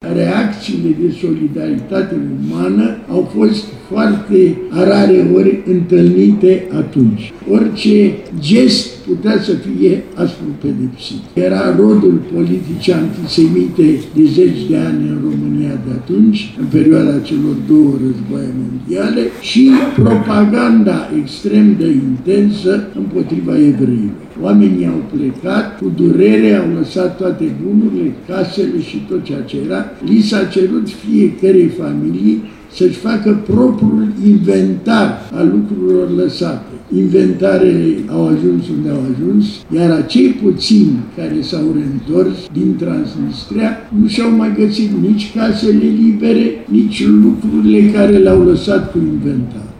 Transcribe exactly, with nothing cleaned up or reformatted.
reacțiile de solidaritate umană au fost foarte rare ori întâlnite atunci. Orice gest putea să fie aspru pedepsit. Era rodul politicii antisemite de zeci de ani în România de atunci, în perioada celor două războaie mondiale, și propaganda extrem de intensă împotriva evreilor. Oamenii au plecat cu durere, au lăsat toate bunurile, casele și tot ceea ce era. Li s-a cerut fiecărei familii să-și facă propriul inventar al lucrurilor lăsate. Inventarele au ajuns unde au ajuns, iar acei puțini care s-au reîntors din Transnistria nu și-au mai găsit nici casele libere, nici lucrurile care le-au lăsat cu inventar.